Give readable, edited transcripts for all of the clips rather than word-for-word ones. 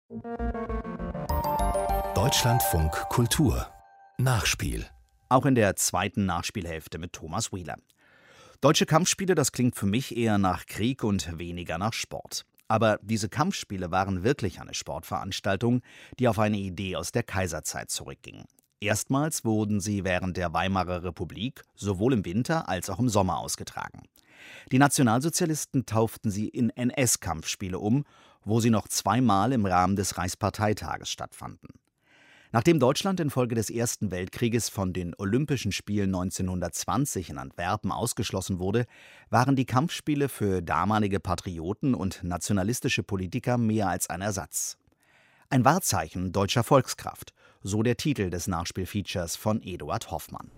Deutschlandfunk Kultur Nachspiel. Auch in der zweiten Nachspielhälfte mit Thomas Wheeler. Deutsche Kampfspiele, das klingt für mich eher nach Krieg und weniger nach Sport. Aber diese Kampfspiele waren wirklich eine Sportveranstaltung, die auf eine Idee aus der Kaiserzeit zurückging. Erstmals wurden sie während der Weimarer Republik sowohl im Winter als auch im Sommer ausgetragen. Die Nationalsozialisten tauften sie in NS-Kampfspiele um, wo sie noch zweimal im Rahmen des Reichsparteitages stattfanden. Nachdem Deutschland infolge des Ersten Weltkrieges von den Olympischen Spielen 1920 in Antwerpen ausgeschlossen wurde, waren die Kampfspiele für damalige Patrioten und nationalistische Politiker mehr als ein Ersatz. Ein Wahrzeichen deutscher Volkskraft, so der Titel des Nachspielfeatures von Eduard Hoffmann.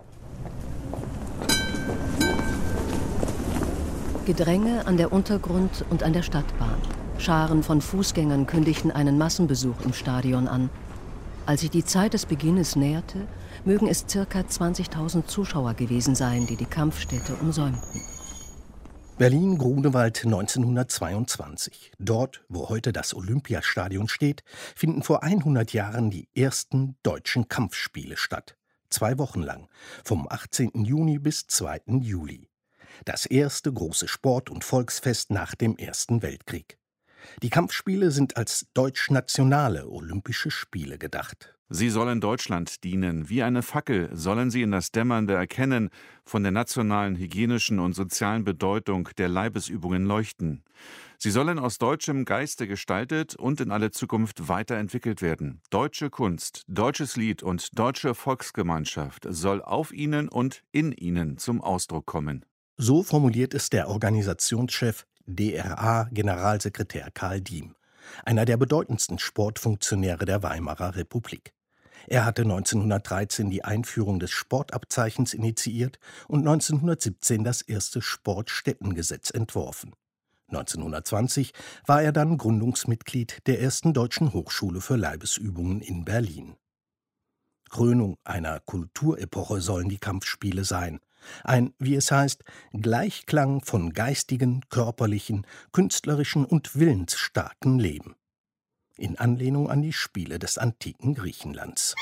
Gedränge an der Untergrund- und an der Stadtbahn. Scharen von Fußgängern kündigten einen Massenbesuch im Stadion an. Als sich die Zeit des Beginnes näherte, mögen es ca. 20.000 Zuschauer gewesen sein, die die Kampfstätte umsäumten. Berlin-Grunewald 1922. Dort, wo heute das Olympiastadion steht, finden vor 100 Jahren die ersten deutschen Kampfspiele statt. 2 Wochen lang, vom 18. Juni bis 2. Juli. Das erste große Sport- und Volksfest nach dem Ersten Weltkrieg. Die Kampfspiele sind als deutsch-nationale Olympische Spiele gedacht. Sie sollen Deutschland dienen. Wie eine Fackel sollen sie in das Dämmernde Erkennen von der nationalen, hygienischen und sozialen Bedeutung der Leibesübungen leuchten. Sie sollen aus deutschem Geiste gestaltet und in alle Zukunft weiterentwickelt werden. Deutsche Kunst, deutsches Lied und deutsche Volksgemeinschaft soll auf ihnen und in ihnen zum Ausdruck kommen. So formuliert es der Organisationschef DRA-Generalsekretär Karl Diem, einer der bedeutendsten Sportfunktionäre der Weimarer Republik. Er hatte 1913 die Einführung des Sportabzeichens initiiert und 1917 das erste Sportstättengesetz entworfen. 1920 war er dann Gründungsmitglied der ersten deutschen Hochschule für Leibesübungen in Berlin. Krönung einer Kulturepoche sollen die Kampfspiele sein. Ein, wie es heißt, Gleichklang von geistigen, körperlichen, künstlerischen und willensstarken Leben. In Anlehnung an die Spiele des antiken Griechenlands.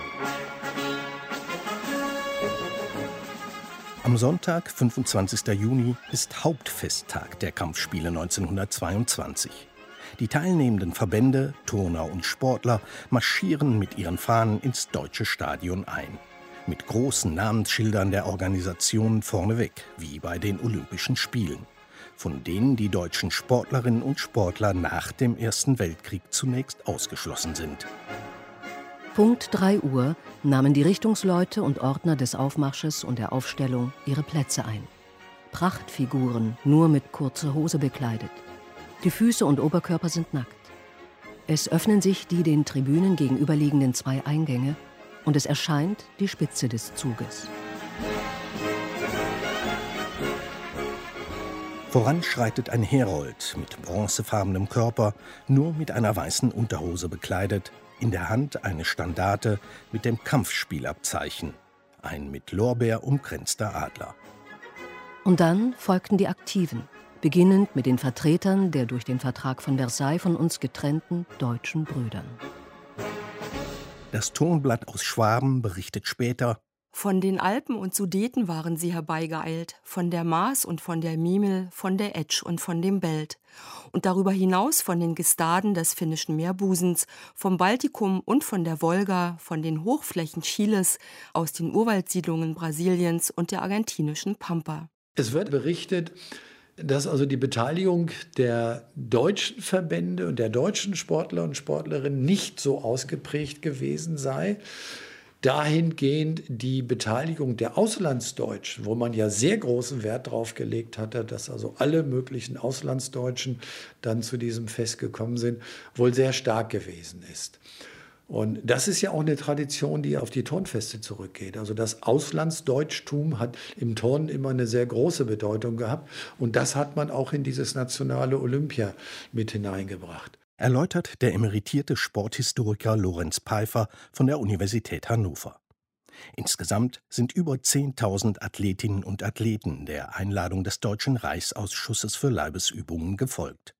Am Sonntag, 25. Juni, ist Hauptfesttag der Kampfspiele 1922. Die teilnehmenden Verbände, Turner und Sportler marschieren mit ihren Fahnen ins deutsche Stadion ein. Mit großen Namensschildern der Organisation vorneweg, wie bei den Olympischen Spielen, von denen die deutschen Sportlerinnen und Sportler nach dem Ersten Weltkrieg zunächst ausgeschlossen sind. Punkt 3 Uhr nahmen die Richtungsleute und Ordner des Aufmarsches und der Aufstellung ihre Plätze ein. Prachtfiguren, nur mit kurzer Hose bekleidet. Die Füße und Oberkörper sind nackt. Es öffnen sich die den Tribünen gegenüberliegenden 2 Eingänge und es erscheint die Spitze des Zuges. Voran schreitet ein Herold mit bronzefarbenem Körper, nur mit einer weißen Unterhose bekleidet, in der Hand eine Standarte mit dem Kampfspielabzeichen, ein mit Lorbeer umkränzter Adler. Und dann folgten die Aktiven, beginnend mit den Vertretern der durch den Vertrag von Versailles von uns getrennten deutschen Brüdern. Das Tonblatt aus Schwaben berichtet später: Von den Alpen und Sudeten waren sie herbeigeeilt, von der Maas und von der Miemel, von der Etsch und von dem Belt. Und darüber hinaus von den Gestaden des finnischen Meerbusens, vom Baltikum und von der Wolga, von den Hochflächen Chiles, aus den Urwaldsiedlungen Brasiliens und der argentinischen Pampa. Es wird berichtet, dass also die Beteiligung der deutschen Verbände und der deutschen Sportler und Sportlerinnen nicht so ausgeprägt gewesen sei. Dahingehend die Beteiligung der Auslandsdeutschen, wo man ja sehr großen Wert darauf gelegt hatte, dass also alle möglichen Auslandsdeutschen dann zu diesem Fest gekommen sind, wohl sehr stark gewesen ist. Und das ist ja auch eine Tradition, die auf die Turnfeste zurückgeht. Also das Auslandsdeutschtum hat im Turnen immer eine sehr große Bedeutung gehabt. Und das hat man auch in dieses nationale Olympia mit hineingebracht. Erläutert der emeritierte Sporthistoriker Lorenz Peifer von der Universität Hannover. Insgesamt sind über 10.000 Athletinnen und Athleten der Einladung des Deutschen Reichsausschusses für Leibesübungen gefolgt.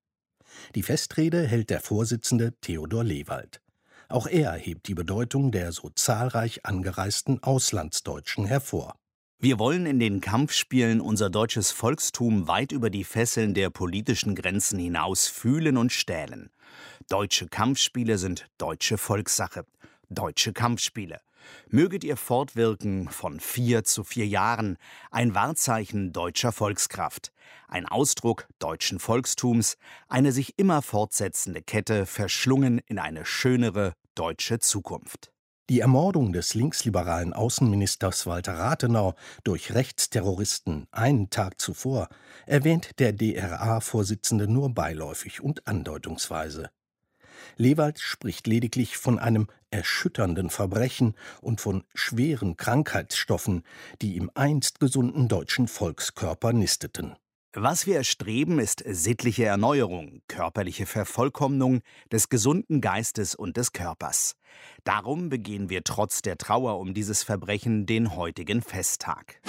Die Festrede hält der Vorsitzende Theodor Lewald. Auch er hebt die Bedeutung der so zahlreich angereisten Auslandsdeutschen hervor. Wir wollen in den Kampfspielen unser deutsches Volkstum weit über die Fesseln der politischen Grenzen hinaus fühlen und stählen. Deutsche Kampfspiele sind deutsche Volkssache. Deutsche Kampfspiele. Möget ihr fortwirken von 4 zu 4 Jahren, ein Wahrzeichen deutscher Volkskraft, ein Ausdruck deutschen Volkstums, eine sich immer fortsetzende Kette, verschlungen in eine schönere deutsche Zukunft. Die Ermordung des linksliberalen Außenministers Walter Rathenau durch Rechtsterroristen einen Tag zuvor erwähnt der DRA-Vorsitzende nur beiläufig und andeutungsweise. Lewald spricht lediglich von einem erschütternden Verbrechen und von schweren Krankheitsstoffen, die im einst gesunden deutschen Volkskörper nisteten. Was wir erstreben, ist sittliche Erneuerung, körperliche Vervollkommnung des gesunden Geistes und des Körpers. Darum begehen wir trotz der Trauer um dieses Verbrechen den heutigen Festtag.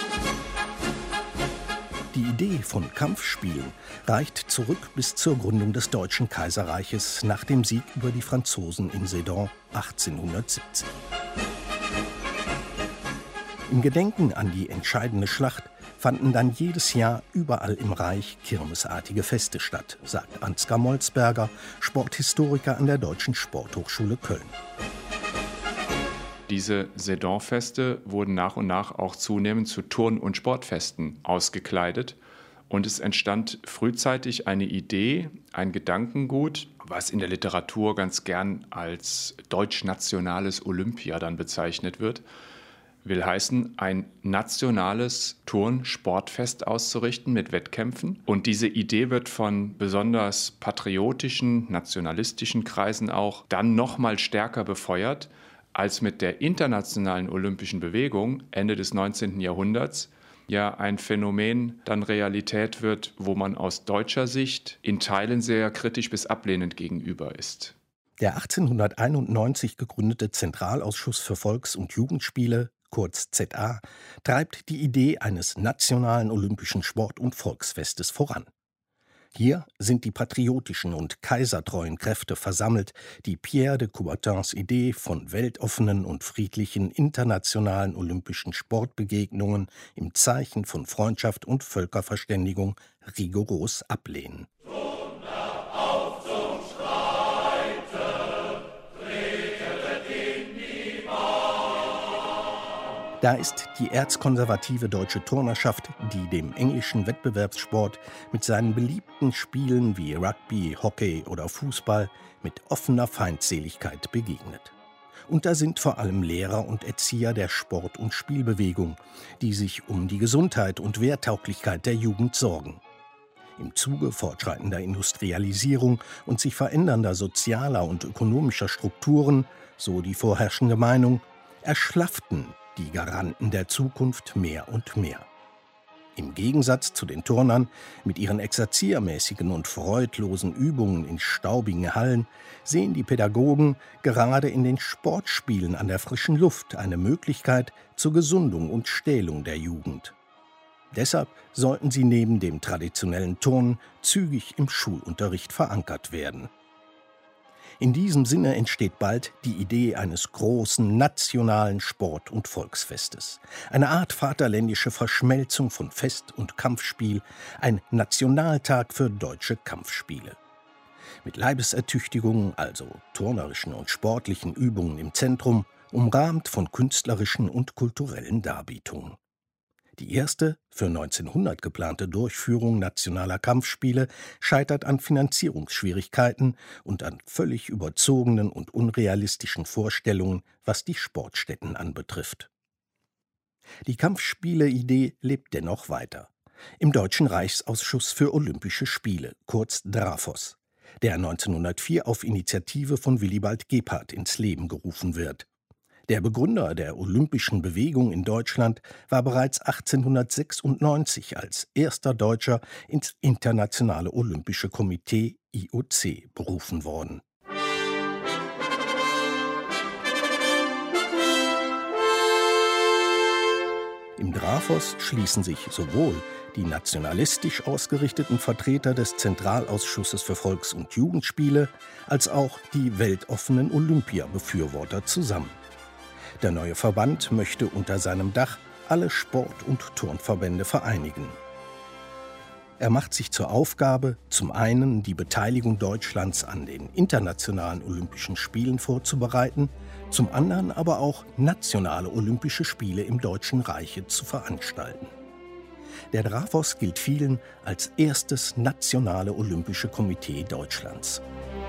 Die Idee von Kampfspielen reicht zurück bis zur Gründung des Deutschen Kaiserreiches nach dem Sieg über die Franzosen in Sedan 1870. Im Gedenken an die entscheidende Schlacht fanden dann jedes Jahr überall im Reich kirmesartige Feste statt, sagt Ansgar Molzberger, Sporthistoriker an der Deutschen Sporthochschule Köln. Diese Sedan-Feste wurden nach und nach auch zunehmend zu Turn- und Sportfesten ausgekleidet. Und es entstand frühzeitig eine Idee, ein Gedankengut, was in der Literatur ganz gern als deutsch-nationales Olympia dann bezeichnet wird. Will heißen, ein nationales Turn-Sportfest auszurichten mit Wettkämpfen. Und diese Idee wird von besonders patriotischen, nationalistischen Kreisen auch dann noch mal stärker befeuert, als mit der internationalen olympischen Bewegung Ende des 19. Jahrhunderts ja ein Phänomen dann Realität wird, wo man aus deutscher Sicht in Teilen sehr kritisch bis ablehnend gegenüber ist. Der 1891 gegründete Zentralausschuss für Volks- und Jugendspiele, kurz ZA, treibt die Idee eines nationalen olympischen Sport- und Volksfestes voran. Hier sind die patriotischen und kaisertreuen Kräfte versammelt, die Pierre de Coubertins Idee von weltoffenen und friedlichen internationalen olympischen Sportbegegnungen im Zeichen von Freundschaft und Völkerverständigung rigoros ablehnen. Da ist die erzkonservative deutsche Turnerschaft, die dem englischen Wettbewerbssport mit seinen beliebten Spielen wie Rugby, Hockey oder Fußball mit offener Feindseligkeit begegnet. Und da sind vor allem Lehrer und Erzieher der Sport- und Spielbewegung, die sich um die Gesundheit und Wehrtauglichkeit der Jugend sorgen. Im Zuge fortschreitender Industrialisierung und sich verändernder sozialer und ökonomischer Strukturen, so die vorherrschende Meinung, erschlafften die Garanten der Zukunft mehr und mehr. Im Gegensatz zu den Turnern mit ihren exerziermäßigen und freudlosen Übungen in staubigen Hallen sehen die Pädagogen gerade in den Sportspielen an der frischen Luft eine Möglichkeit zur Gesundung und Stählung der Jugend. Deshalb sollten sie neben dem traditionellen Turnen zügig im Schulunterricht verankert werden. In diesem Sinne entsteht bald die Idee eines großen nationalen Sport- und Volksfestes. Eine Art vaterländische Verschmelzung von Fest- und Kampfspiel, ein Nationaltag für deutsche Kampfspiele. Mit Leibesertüchtigungen, also turnerischen und sportlichen Übungen im Zentrum, umrahmt von künstlerischen und kulturellen Darbietungen. Die erste, für 1900 geplante Durchführung nationaler Kampfspiele scheitert an Finanzierungsschwierigkeiten und an völlig überzogenen und unrealistischen Vorstellungen, was die Sportstätten anbetrifft. Die Kampfspiele-Idee lebt dennoch weiter. Im Deutschen Reichsausschuss für Olympische Spiele, kurz DRAFOS, der 1904 auf Initiative von Willibald Gebhardt ins Leben gerufen wird. Der Begründer der olympischen Bewegung in Deutschland war bereits 1896 als erster Deutscher ins Internationale Olympische Komitee IOC berufen worden. Im DRAFOS schließen sich sowohl Die nationalistisch ausgerichteten Vertreter des Zentralausschusses für Volks- und Jugendspiele, als auch die weltoffenen Olympia-Befürworter zusammen. Der neue Verband möchte unter seinem Dach alle Sport- und Turnverbände vereinigen. Er macht sich zur Aufgabe, zum einen die Beteiligung Deutschlands an den internationalen Olympischen Spielen vorzubereiten, zum anderen aber auch nationale Olympische Spiele im Deutschen Reiche zu veranstalten. Der DRAFOS gilt vielen als erstes nationale Olympische Komitee Deutschlands.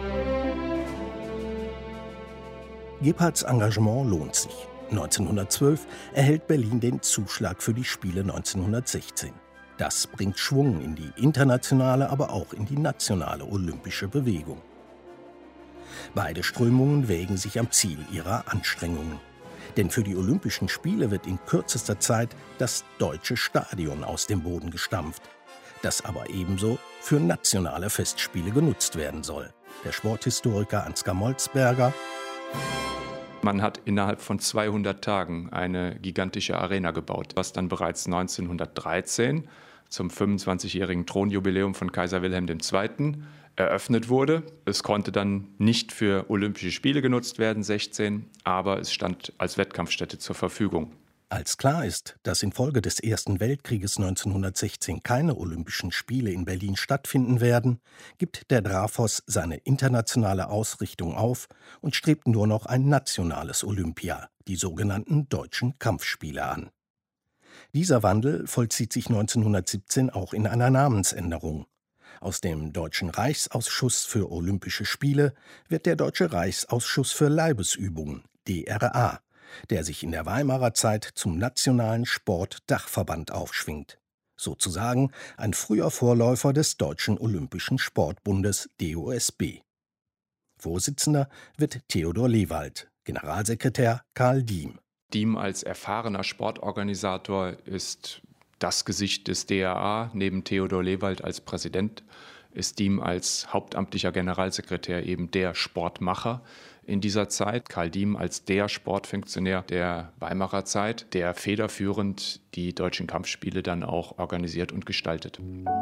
Gebhardts Engagement lohnt sich. 1912 erhält Berlin den Zuschlag für die Spiele 1916. Das bringt Schwung in die internationale, aber auch in die nationale olympische Bewegung. Beide Strömungen wägen sich am Ziel ihrer Anstrengungen. Denn für die Olympischen Spiele wird in kürzester Zeit das deutsche Stadion aus dem Boden gestampft, das aber ebenso für nationale Festspiele genutzt werden soll. Der Sporthistoriker Ansgar Molzberger: Man hat innerhalb von 200 Tagen eine gigantische Arena gebaut, was dann bereits 1913 zum 25-jährigen Thronjubiläum von Kaiser Wilhelm II. Eröffnet wurde. Es konnte dann nicht für Olympische Spiele genutzt werden, 16, aber es stand als Wettkampfstätte zur Verfügung. Als klar ist, dass infolge des Ersten Weltkrieges 1916 keine Olympischen Spiele in Berlin stattfinden werden, gibt der DRAFOS seine internationale Ausrichtung auf und strebt nur noch ein nationales Olympia, die sogenannten Deutschen Kampfspiele, an. Dieser Wandel vollzieht sich 1917 auch in einer Namensänderung. Aus dem Deutschen Reichsausschuss für Olympische Spiele wird der Deutsche Reichsausschuss für Leibesübungen, DRA, der sich in der Weimarer Zeit zum nationalen Sportdachverband aufschwingt. Sozusagen ein früher Vorläufer des Deutschen Olympischen Sportbundes, DOSB. Vorsitzender wird Theodor Lewald, Generalsekretär Karl Diem. Diem als erfahrener Sportorganisator ist das Gesicht des DRA. Neben Theodor Lewald als Präsident ist Diem als hauptamtlicher Generalsekretär eben der Sportmacher in dieser Zeit. Karl Diem als der Sportfunktionär der Weimarer Zeit, der federführend die Deutschen Kampfspiele dann auch organisiert und gestaltet.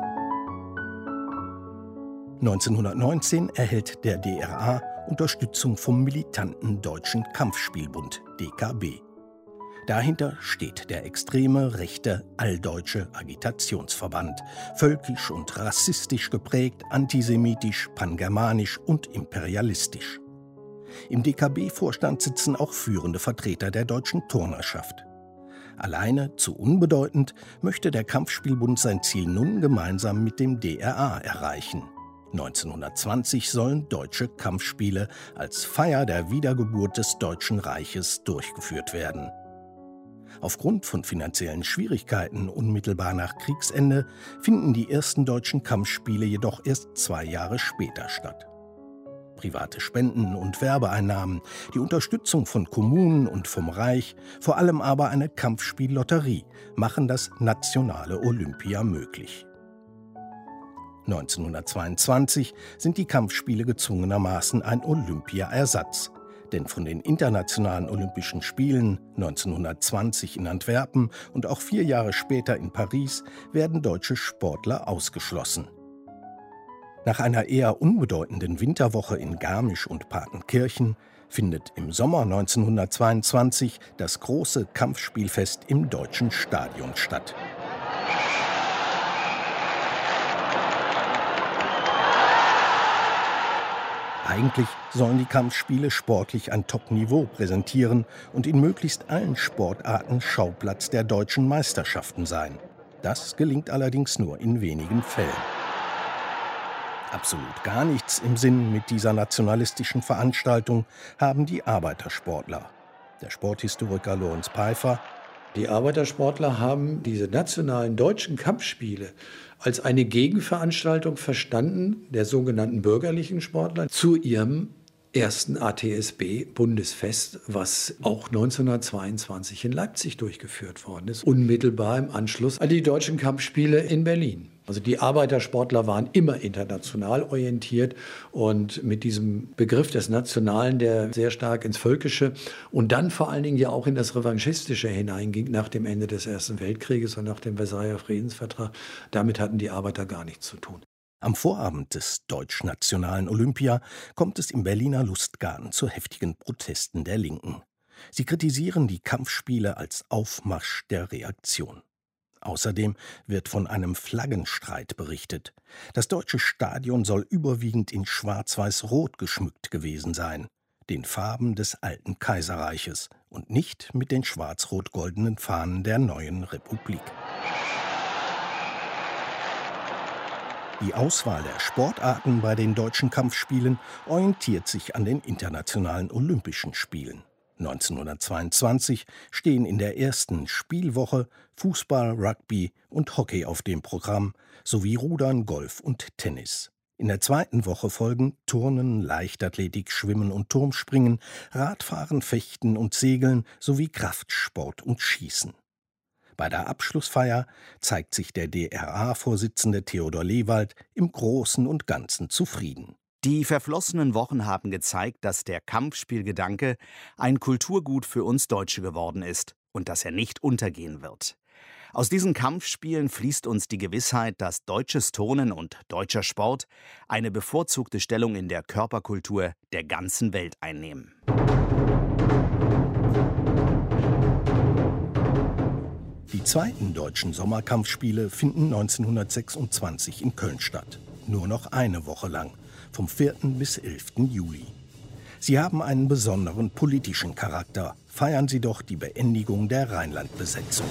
1919 erhält der DRA Unterstützung vom militanten Deutschen Kampfspielbund, DKB. Dahinter steht der extreme rechte Alldeutsche Agitationsverband, völkisch und rassistisch geprägt, antisemitisch, pangermanisch und imperialistisch. Im DKB-Vorstand sitzen auch führende Vertreter der deutschen Turnerschaft. Alleine zu unbedeutend möchte der Kampfspielbund sein Ziel nun gemeinsam mit dem DRA erreichen. 1920 sollen Deutsche Kampfspiele als Feier der Wiedergeburt des Deutschen Reiches durchgeführt werden. Aufgrund von finanziellen Schwierigkeiten unmittelbar nach Kriegsende finden die ersten Deutschen Kampfspiele jedoch erst 2 Jahre später statt. Private Spenden und Werbeeinnahmen, die Unterstützung von Kommunen und vom Reich, vor allem aber eine Kampfspiellotterie machen das nationale Olympia möglich. 1922 sind die Kampfspiele gezwungenermaßen ein Olympia-Ersatz. Denn von den internationalen Olympischen Spielen 1920 in Antwerpen und auch 4 Jahre später in Paris werden deutsche Sportler ausgeschlossen. Nach einer eher unbedeutenden Winterwoche in Garmisch und Partenkirchen findet im Sommer 1922 das große Kampfspielfest im Deutschen Stadion statt. Eigentlich sollen die Kampfspiele sportlich ein Top-Niveau präsentieren und in möglichst allen Sportarten Schauplatz der deutschen Meisterschaften sein. Das gelingt allerdings nur in wenigen Fällen. Absolut gar nichts im Sinn mit dieser nationalistischen Veranstaltung haben die Arbeitersportler. Der Sporthistoriker Lorenz Peifer: Die Arbeitersportler haben diese nationalen deutschen Kampfspiele als eine Gegenveranstaltung verstanden, der sogenannten bürgerlichen Sportler, zu ihrem ersten ATSB-Bundesfest, was auch 1922 in Leipzig durchgeführt worden ist, unmittelbar im Anschluss an die Deutschen Kampfspiele in Berlin. Also die Arbeitersportler waren immer international orientiert und mit diesem Begriff des Nationalen, der sehr stark ins Völkische und dann vor allen Dingen ja auch in das Revanchistische hineinging nach dem Ende des Ersten Weltkrieges und nach dem Versailler Friedensvertrag, damit hatten die Arbeiter gar nichts zu tun. Am Vorabend des deutsch-nationalen Olympia kommt es im Berliner Lustgarten zu heftigen Protesten der Linken. Sie kritisieren die Kampfspiele als Aufmarsch der Reaktion. Außerdem wird von einem Flaggenstreit berichtet. Das deutsche Stadion soll überwiegend in schwarz-weiß-rot geschmückt gewesen sein, den Farben des alten Kaiserreiches und nicht mit den schwarz-rot-goldenen Fahnen der neuen Republik. Die Auswahl der Sportarten bei den deutschen Kampfspielen orientiert sich an den internationalen Olympischen Spielen. 1922 stehen in der ersten Spielwoche Fußball, Rugby und Hockey auf dem Programm, sowie Rudern, Golf und Tennis. In der zweiten Woche folgen Turnen, Leichtathletik, Schwimmen und Turmspringen, Radfahren, Fechten und Segeln sowie Kraftsport und Schießen. Bei der Abschlussfeier zeigt sich der DRA-Vorsitzende Theodor Lewald im Großen und Ganzen zufrieden. Die verflossenen Wochen haben gezeigt, dass der Kampfspielgedanke ein Kulturgut für uns Deutsche geworden ist und dass er nicht untergehen wird. Aus diesen Kampfspielen fließt uns die Gewissheit, dass deutsches Turnen und deutscher Sport eine bevorzugte Stellung in der Körperkultur der ganzen Welt einnehmen. Die zweiten deutschen Sommerkampfspiele finden 1926 in Köln statt. Nur noch eine Woche lang, vom 4. bis 11. Juli. Sie haben einen besonderen politischen Charakter. Feiern Sie doch die Beendigung der Rheinlandbesetzung.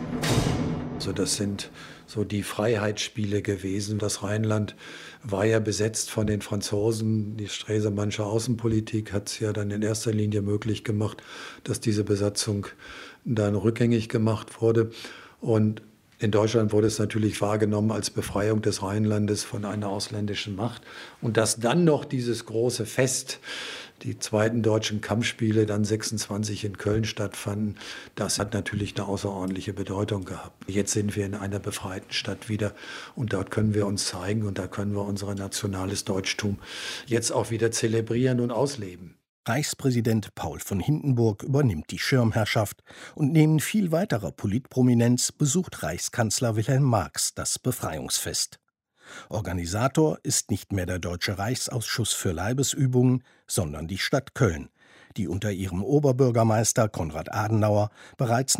Also das sind so die Freiheitsspiele gewesen. Das Rheinland war ja besetzt von den Franzosen. Die Stresemannsche Außenpolitik hat es ja dann in erster Linie möglich gemacht, dass diese Besatzung dann rückgängig gemacht wurde. Und in Deutschland wurde es natürlich wahrgenommen als Befreiung des Rheinlandes von einer ausländischen Macht. Und dass dann noch dieses große Fest, die zweiten deutschen Kampfspiele, dann 26 in Köln stattfanden, das hat natürlich eine außerordentliche Bedeutung gehabt. Jetzt sind wir in einer befreiten Stadt wieder und dort können wir uns zeigen und da können wir unser nationales Deutschtum jetzt auch wieder zelebrieren und ausleben. Reichspräsident Paul von Hindenburg übernimmt die Schirmherrschaft und neben viel weiterer Politprominenz besucht Reichskanzler Wilhelm Marx das Befreiungsfest. Organisator ist nicht mehr der Deutsche Reichsausschuss für Leibesübungen, sondern die Stadt Köln, die unter ihrem Oberbürgermeister Konrad Adenauer bereits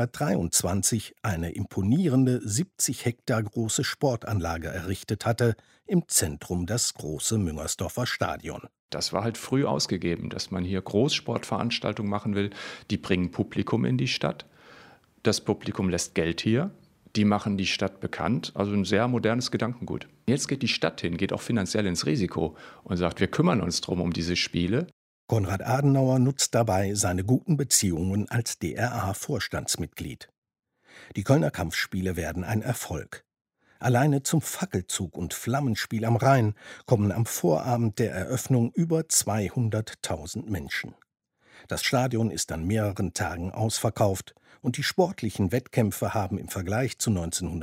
1923 eine imponierende 70 Hektar große Sportanlage errichtet hatte, im Zentrum das große Müngersdorfer Stadion. Das war halt früh ausgegeben, dass man hier Großsportveranstaltungen machen will. Die bringen Publikum in die Stadt. Das Publikum lässt Geld hier. Die machen die Stadt bekannt. Also ein sehr modernes Gedankengut. Jetzt geht die Stadt hin, geht auch finanziell ins Risiko und sagt, wir kümmern uns drum um diese Spiele. Konrad Adenauer nutzt dabei seine guten Beziehungen als DRA-Vorstandsmitglied. Die Kölner Kampfspiele werden ein Erfolg. Alleine zum Fackelzug und Flammenspiel am Rhein kommen am Vorabend der Eröffnung über 200.000 Menschen. Das Stadion ist an mehreren Tagen ausverkauft und die sportlichen Wettkämpfe haben im Vergleich zu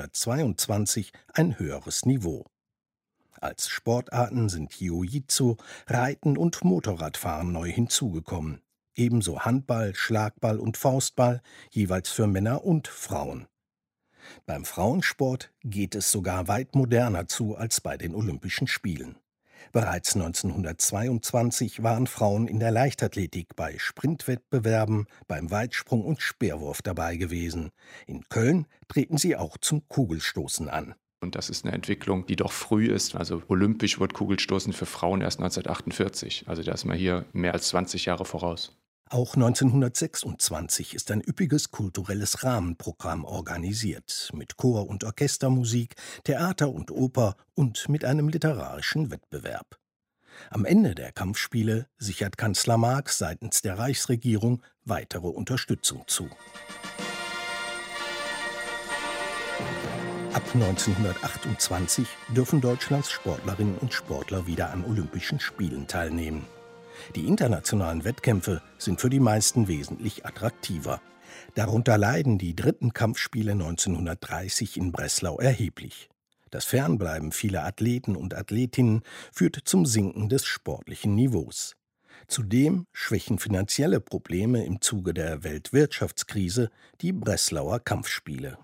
1922 ein höheres Niveau. Als Sportarten sind Jiu-Jitsu, Reiten und Motorradfahren neu hinzugekommen. Ebenso Handball, Schlagball und Faustball, jeweils für Männer und Frauen. Beim Frauensport geht es sogar weit moderner zu als bei den Olympischen Spielen. Bereits 1922 waren Frauen in der Leichtathletik bei Sprintwettbewerben, beim Weitsprung und Speerwurf dabei gewesen. In Köln treten sie auch zum Kugelstoßen an. Und das ist eine Entwicklung, die doch früh ist. Also olympisch wird Kugelstoßen für Frauen erst 1948. Also da ist man hier mehr als 20 Jahre voraus. Auch 1926 ist ein üppiges kulturelles Rahmenprogramm organisiert, mit Chor- und Orchestermusik, Theater und Oper und mit einem literarischen Wettbewerb. Am Ende der Kampfspiele sichert Kanzler Marx seitens der Reichsregierung weitere Unterstützung zu. Ab 1928 dürfen Deutschlands Sportlerinnen und Sportler wieder an Olympischen Spielen teilnehmen. Die internationalen Wettkämpfe sind für die meisten wesentlich attraktiver. Darunter leiden die dritten Kampfspiele 1930 in Breslau erheblich. Das Fernbleiben vieler Athleten und Athletinnen führt zum Sinken des sportlichen Niveaus. Zudem schwächen finanzielle Probleme im Zuge der Weltwirtschaftskrise die Breslauer Kampfspiele.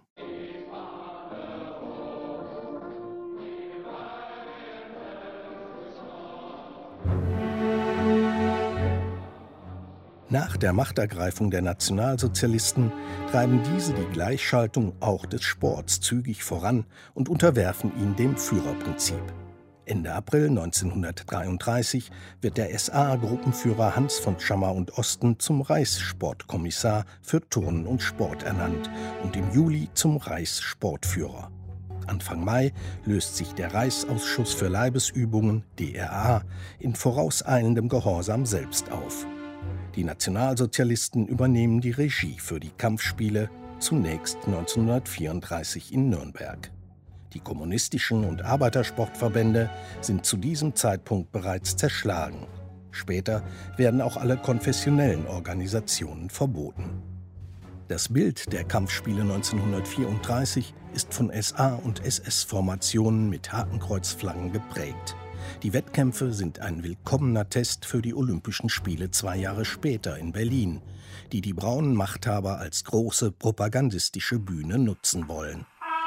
Nach der Machtergreifung der Nationalsozialisten treiben diese die Gleichschaltung auch des Sports zügig voran und unterwerfen ihn dem Führerprinzip. Ende April 1933 wird der SA-Gruppenführer Hans von Schammer und Osten zum Reichssportkommissar für Turnen und Sport ernannt und im Juli zum Reichssportführer. Anfang Mai löst sich der Reichsausschuss für Leibesübungen, DRA, in vorauseilendem Gehorsam selbst auf. Die Nationalsozialisten übernehmen die Regie für die Kampfspiele, zunächst 1934 in Nürnberg. Die kommunistischen und Arbeitersportverbände sind zu diesem Zeitpunkt bereits zerschlagen. Später werden auch alle konfessionellen Organisationen verboten. Das Bild der Kampfspiele 1934 ist von SA- und SS-Formationen mit Hakenkreuzflaggen geprägt. Die Wettkämpfe sind ein willkommener Test für die Olympischen Spiele 2 Jahre später in Berlin, die die braunen Machthaber als große propagandistische Bühne nutzen wollen.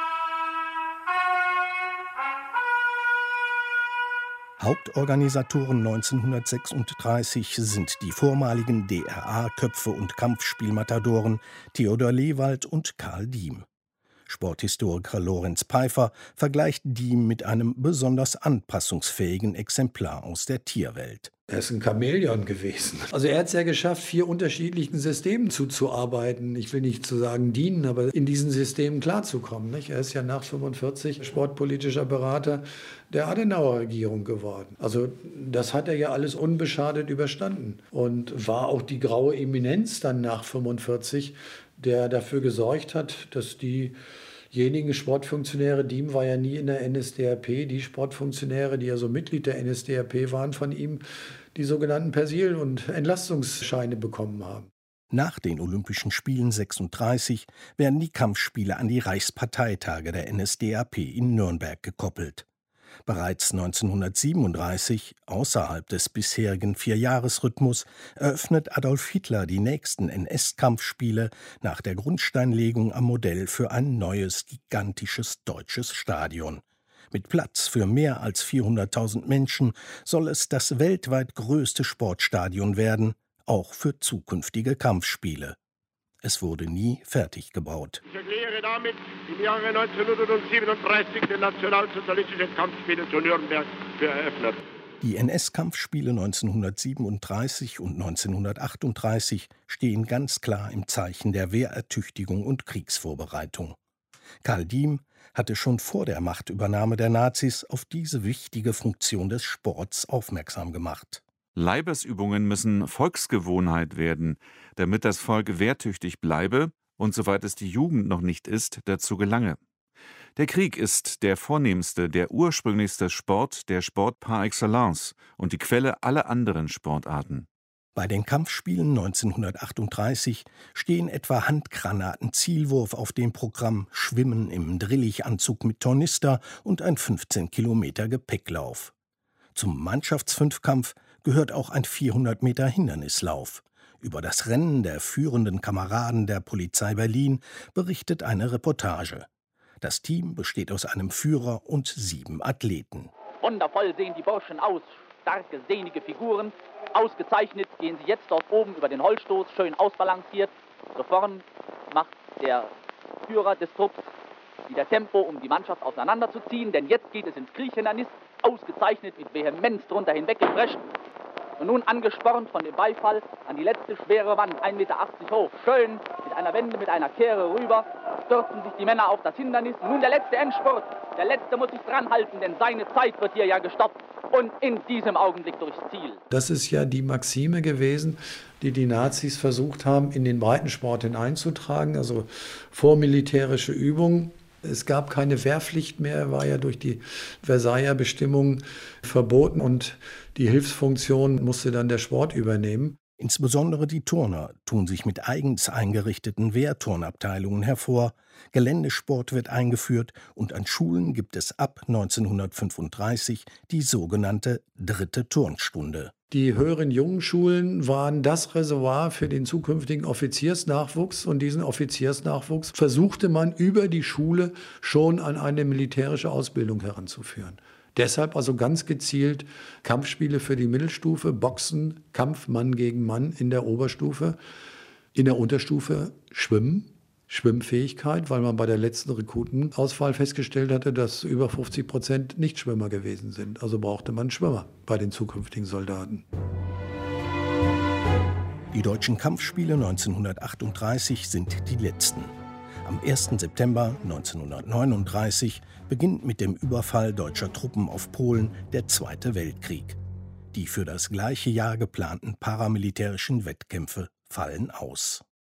Hauptorganisatoren 1936 sind die vormaligen DRA-Köpfe und Kampfspielmatadoren Theodor Lewald und Karl Diem. Sporthistoriker Lorenz Peifer vergleicht Diem mit einem besonders anpassungsfähigen Exemplar aus der Tierwelt. Er ist ein Chamäleon gewesen. Also er hat es ja geschafft, 4 unterschiedlichen Systemen zuzuarbeiten. Ich will nicht zu sagen dienen, aber in diesen Systemen klarzukommen. Nicht? Er ist ja nach 1945 sportpolitischer Berater der Adenauer-Regierung geworden. Also das hat er ja alles unbeschadet überstanden. Und war auch die graue Eminenz dann nach 1945, der dafür gesorgt hat, dass diejenigen Sportfunktionäre, Diem war ja nie in der NSDAP, die Sportfunktionäre, die ja so Mitglied der NSDAP waren, von ihm die sogenannten Persil- und Entlastungsscheine bekommen haben. Nach den Olympischen Spielen 1936 werden die Kampfspiele an die Reichsparteitage der NSDAP in Nürnberg gekoppelt. Bereits 1937, außerhalb des bisherigen 4-Jahres-Rhythmus, eröffnet Adolf Hitler die nächsten NS-Kampfspiele nach der Grundsteinlegung am Modell für ein neues, gigantisches deutsches Stadion. Mit Platz für mehr als 400.000 Menschen soll es das weltweit größte Sportstadion werden, auch für zukünftige Kampfspiele. Es wurde nie fertig gebaut. Ich erkläre damit im Jahre 1937 die nationalsozialistischen Kampfspiele zu Nürnberg für eröffnet. Die NS-Kampfspiele 1937 und 1938 stehen ganz klar im Zeichen der Wehrertüchtigung und Kriegsvorbereitung. Karl Diem hatte schon vor der Machtübernahme der Nazis auf diese wichtige Funktion des Sports aufmerksam gemacht. Leibesübungen müssen Volksgewohnheit werden, damit das Volk wehrtüchtig bleibe und, soweit es die Jugend noch nicht ist, dazu gelange. Der Krieg ist der vornehmste, der ursprünglichste Sport, der Sport par excellence und die Quelle aller anderen Sportarten. Bei den Kampfspielen 1938 stehen etwa Handgranaten-Zielwurf auf dem Programm, Schwimmen im Drillichanzug mit Tornister und ein 15 Kilometer Gepäcklauf. Zum Mannschaftsfünfkampf gehört auch ein 400 Meter Hindernislauf. Über das Rennen der führenden Kameraden der Polizei Berlin berichtet eine Reportage. Das Team besteht aus einem Führer und 7 Athleten. Wundervoll sehen die Burschen aus, starke, sehnige Figuren. Ausgezeichnet gehen sie jetzt dort oben über den Holzstoß, schön ausbalanciert. So vorn macht der Führer des Trupps wieder Tempo, um die Mannschaft auseinanderzuziehen, denn jetzt geht es ins Kriechhindernis, ausgezeichnet mit Vehemenz drunter hinweggeprescht. Und nun angespornt von dem Beifall an die letzte schwere Wand, 1,80 Meter hoch, schön mit einer Wende, mit einer Kehre rüber, stürzen sich die Männer auf das Hindernis. Nun der letzte Endspurt, der letzte muss sich dran halten, denn seine Zeit wird hier ja gestoppt und in diesem Augenblick durchs Ziel. Das ist ja die Maxime gewesen, die die Nazis versucht haben, in den Breitensport hineinzutragen, also vormilitärische Übungen. Es gab keine Wehrpflicht mehr, war ja durch die Versailler Bestimmungen verboten und die Hilfsfunktion musste dann der Sport übernehmen. Insbesondere die Turner tun sich mit eigens eingerichteten Wehrturnabteilungen hervor. Geländesport wird eingeführt und an Schulen gibt es ab 1935 die sogenannte 3. Turnstunde. Die höheren Jungenschulen waren das Reservoir für den zukünftigen Offiziersnachwuchs, und diesen Offiziersnachwuchs versuchte man über die Schule schon an eine militärische Ausbildung heranzuführen. Deshalb also ganz gezielt Kampfspiele für die Mittelstufe, Boxen, Kampf Mann gegen Mann in der Oberstufe, in der Unterstufe Schwimmen, Schwimmfähigkeit, weil man bei der letzten Rekrutenauswahl festgestellt hatte, dass über 50% Nichtschwimmer gewesen sind. Also brauchte man Schwimmer bei den zukünftigen Soldaten. Die deutschen Kampfspiele 1938 sind die letzten. Am 1. September 1939 beginnt mit dem Überfall deutscher Truppen auf Polen der Zweite Weltkrieg. Die für das gleiche Jahr geplanten paramilitärischen Wettkämpfe fallen aus.